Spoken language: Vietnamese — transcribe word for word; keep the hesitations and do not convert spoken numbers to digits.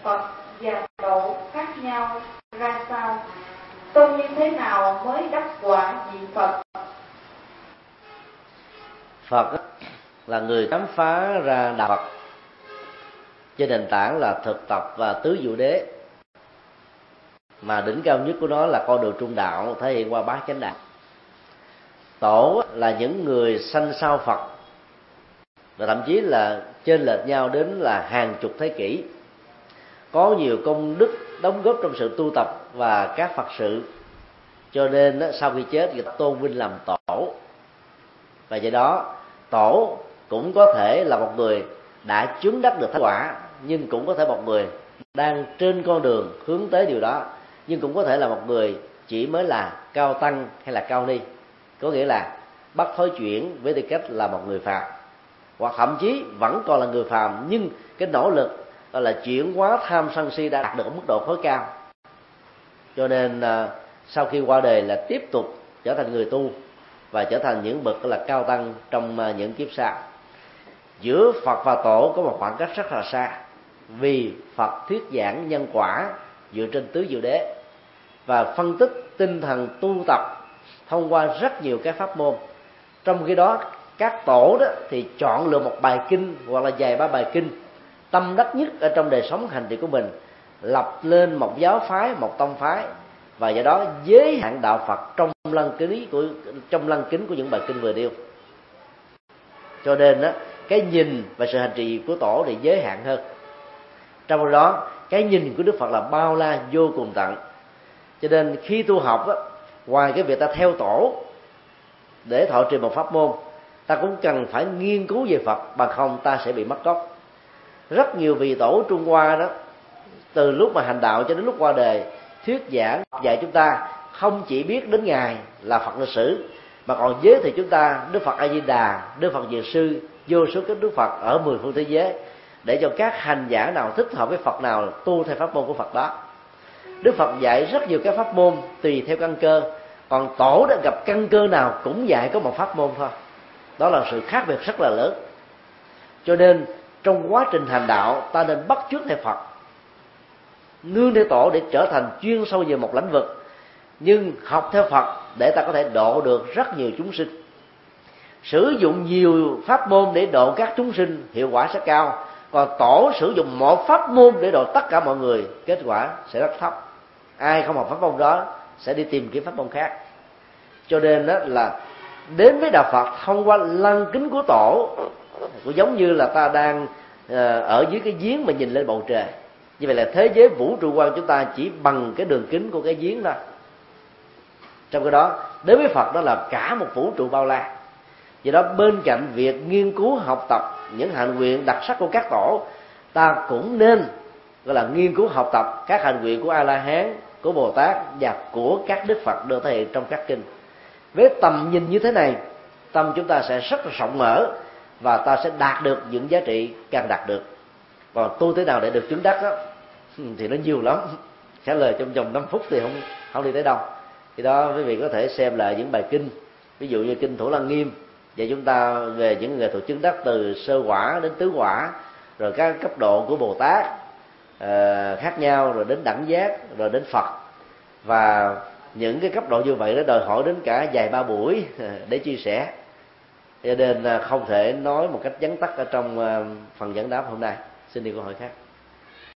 Phật và Tổ khác nhau ra sao? Tu như thế nào mới đắc quả vị Phật? Phật là người khám phá ra đạo Phật trên nền tảng là thực tập và tứ diệu đế, mà đỉnh cao nhất của nó là con đường trung đạo thể hiện qua bát chánh đạo. Tổ là những người sanh sau Phật, và thậm chí là chênh lệch nhau đến là hàng chục thế kỷ, có nhiều công đức đóng góp trong sự tu tập và các Phật sự, cho nên sau khi chết người ta tôn vinh làm tổ. Và do đó tổ cũng có thể là một người đã chứng đắc được thánh quả, nhưng cũng có thể một người đang trên con đường hướng tới điều đó, nhưng cũng có thể là một người chỉ mới là cao tăng hay là cao ni, có nghĩa là bắt thối chuyển với tư cách là một người phàm, hoặc thậm chí vẫn còn là người phàm nhưng cái nỗ lực gọi là chuyển hóa tham sân si đã đạt được mức độ khối cao, cho nên sau khi qua đời là tiếp tục trở thành người tu và trở thành những bậc là cao tăng trong những kiếp sau. Giữa Phật và Tổ có một khoảng cách rất là xa, vì Phật thuyết giảng nhân quả dựa trên tứ diệu đế và phân tích tinh thần tu tập thông qua rất nhiều các pháp môn. Trong khi đó các tổ đó thì chọn lựa một bài kinh hoặc là vài ba bài kinh tâm đắc nhất ở trong đời sống hành trì của mình, lập lên một giáo phái, một tông phái, và do đó giới hạn đạo Phật trong lăng kính của trong lăng kính của những bài kinh vừa nêu. Cho nên đó, cái nhìn và sự hành trì của tổ thì giới hạn hơn. Trong đó cái nhìn của Đức Phật là bao la vô cùng tận. Cho nên khi tu học đó, ngoài cái việc ta theo tổ để thọ trì một pháp môn, ta cũng cần phải nghiên cứu về Phật, bằng không ta sẽ bị mất gốc. Rất nhiều vị tổ Trung Hoa đó, từ lúc mà hành đạo cho đến lúc qua đời, thuyết giảng dạy chúng ta không chỉ biết đến Ngài là Phật lịch sử, mà còn giới thiệu chúng ta Đức Phật A Di Đà, Đức Phật Dược Sư, vô số các Đức Phật ở mười phương thế giới, để cho các hành giả nào thích hợp với Phật nào tu theo pháp môn của Phật đó. Đức Phật dạy rất nhiều các pháp môn tùy theo căn cơ, còn tổ đã gặp căn cơ nào cũng dạy có một pháp môn thôi. Đó là sự khác biệt rất là lớn. Cho nên trong quá trình hành đạo, ta nên bắt chước theo Phật, nương theo tổ để trở thành chuyên sâu về một lĩnh vực, nhưng học theo Phật để ta có thể độ được rất nhiều chúng sinh. Sử dụng nhiều pháp môn để độ các chúng sinh hiệu quả sẽ cao, còn tổ sử dụng một pháp môn để độ tất cả mọi người, kết quả sẽ rất thấp. Ai không học pháp môn đó sẽ đi tìm kiếm pháp môn khác. Cho nên đó là đến với đạo Phật thông qua lăng kính của tổ, cũng giống như là ta đang ở dưới cái giếng mà nhìn lên bầu trời. Như vậy là thế giới vũ trụ quan chúng ta chỉ bằng cái đường kính của cái giếng thôi. Trong cái đó đến với Phật đó là cả một vũ trụ bao la. Vì đó bên cạnh việc nghiên cứu học tập những hạnh nguyện đặc sắc của các tổ, ta cũng nên gọi là nghiên cứu học tập các hạnh nguyện của A La Hán, của Bồ Tát và của các Đức Phật được thể hiện trong các kinh. Với tầm nhìn như thế này, tâm chúng ta sẽ rất là rộng mở và ta sẽ đạt được những giá trị càng đạt được. Còn tu thế nào để được chứng đắc đó thì nó nhiều lắm, trả lời trong vòng năm phút thì không không đi tới đâu. Thì đó quý vị có thể xem lại những bài kinh, ví dụ như kinh Thủ Lăng Nghiêm dạy chúng ta về những nghệ thuật chứng đắc từ sơ quả đến tứ quả, rồi các cấp độ của Bồ Tát uh, khác nhau, rồi đến đẳng giác, rồi đến Phật. Và những cái cấp độ như vậy nó đòi hỏi đến cả vài ba buổi để chia sẻ, cho nên không thể nói một cách vắn tắt ở trong phần giảng đáp hôm nay. Xin đi câu hỏi khác.